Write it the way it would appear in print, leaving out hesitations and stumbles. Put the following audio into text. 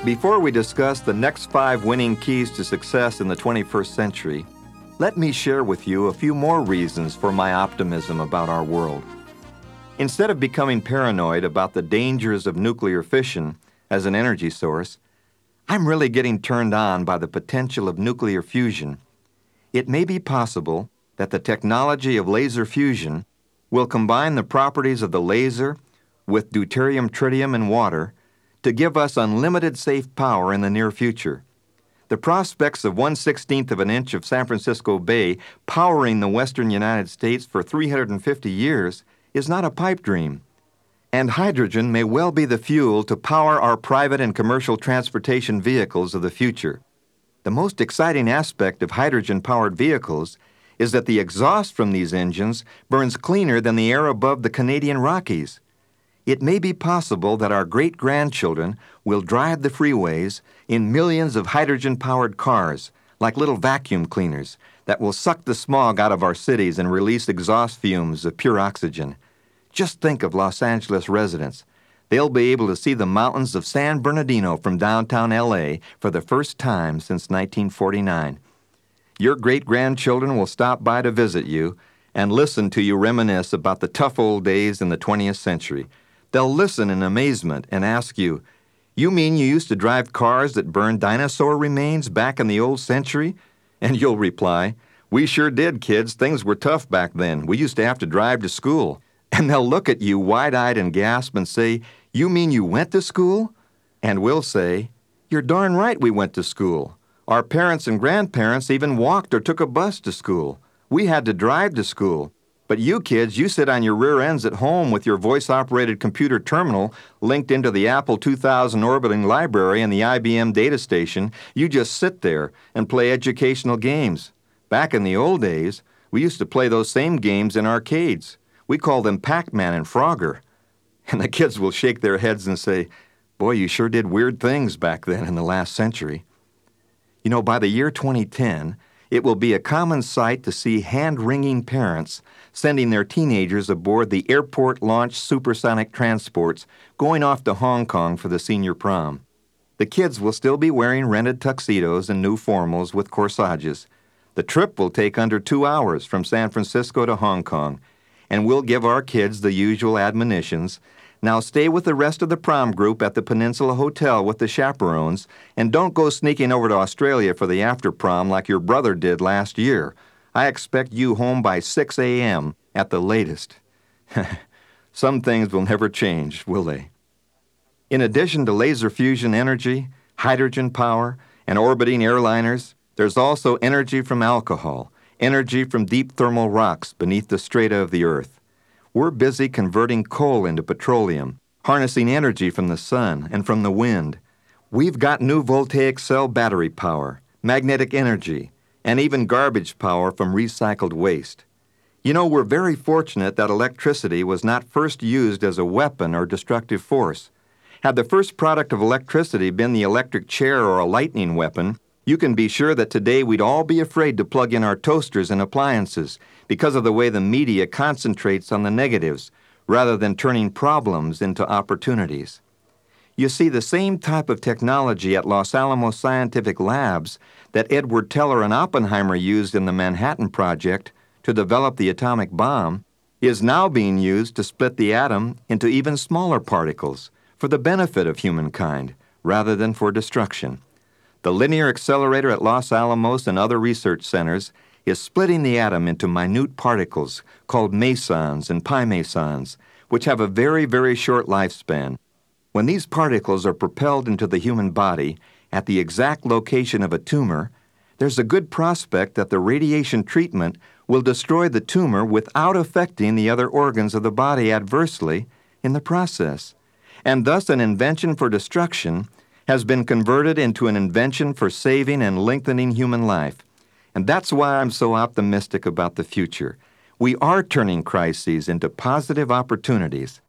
Before we discuss the next 5 winning keys to success in the 21st century, let me share with you a few more reasons for my optimism about our world. Instead of becoming paranoid about the dangers of nuclear fission as an energy source, I'm really getting turned on by the potential of nuclear fusion. It may be possible that the technology of laser fusion will combine the properties of the laser with deuterium, tritium, and water to give us unlimited safe power in the near future. The prospects of 1/16 of an inch of San Francisco Bay powering the western United States for 350 years is not a pipe dream. And hydrogen may well be the fuel to power our private and commercial transportation vehicles of the future. The most exciting aspect of hydrogen-powered vehicles is that the exhaust from these engines burns cleaner than the air above the Canadian Rockies. It may be possible that our great-grandchildren will drive the freeways in millions of hydrogen-powered cars, like little vacuum cleaners, that will suck the smog out of our cities and release exhaust fumes of pure oxygen. Just think of Los Angeles residents. They'll be able to see the mountains of San Bernardino from downtown L.A. for the first time since 1949. Your great-grandchildren will stop by to visit you and listen to you reminisce about the tough old days in the 20th century. They'll listen in amazement and ask you, "You mean you used to drive cars that burned dinosaur remains back in the old century?" And you'll reply, "We sure did, kids. Things were tough back then. We used to have to drive to school." And they'll look at you wide-eyed and gasp and say, "You mean you went to school?" And we'll say, "You're darn right we went to school. Our parents and grandparents even walked or took a bus to school. We had to drive to school. But you kids, you sit on your rear ends at home with your voice-operated computer terminal linked into the Apple 2000 orbiting library and the IBM data station. You just sit there and play educational games. Back in the old days, we used to play those same games in arcades. We called them Pac-Man and Frogger." And the kids will shake their heads and say, "Boy, you sure did weird things back then in the last century." You know, by the year 2010, it will be a common sight to see hand-wringing parents sending their teenagers aboard the airport-launched supersonic transports going off to Hong Kong for the senior prom. The kids will still be wearing rented tuxedos and new formals with corsages. The trip will take under 2 hours from San Francisco to Hong Kong, and we'll give our kids the usual admonitions. Now stay with the rest of the prom group at the Peninsula Hotel with the chaperones, and don't go sneaking over to Australia for the after-prom like your brother did last year. I expect you home by 6 a.m. at the latest. Some things will never change, will they? In addition to laser fusion energy, hydrogen power, and orbiting airliners, there's also energy from alcohol, energy from deep thermal rocks beneath the strata of the Earth. We're busy converting coal into petroleum, harnessing energy from the sun and from the wind. We've got new voltaic cell battery power, magnetic energy, and even garbage power from recycled waste. You know, we're very fortunate that electricity was not first used as a weapon or destructive force. Had the first product of electricity been the electric chair or a lightning weapon, you can be sure that today we'd all be afraid to plug in our toasters and appliances because of the way the media concentrates on the negatives rather than turning problems into opportunities. You see, the same type of technology at Los Alamos Scientific Labs that Edward Teller and Oppenheimer used in the Manhattan Project to develop the atomic bomb is now being used to split the atom into even smaller particles for the benefit of humankind rather than for destruction. The linear accelerator at Los Alamos and other research centers is splitting the atom into minute particles called mesons and pi mesons, which have a very, very short lifespan. When these particles are propelled into the human body at the exact location of a tumor, there's a good prospect that the radiation treatment will destroy the tumor without affecting the other organs of the body adversely in the process. And thus an invention for destruction has been converted into an invention for saving and lengthening human life. And that's why I'm so optimistic about the future. We are turning crises into positive opportunities.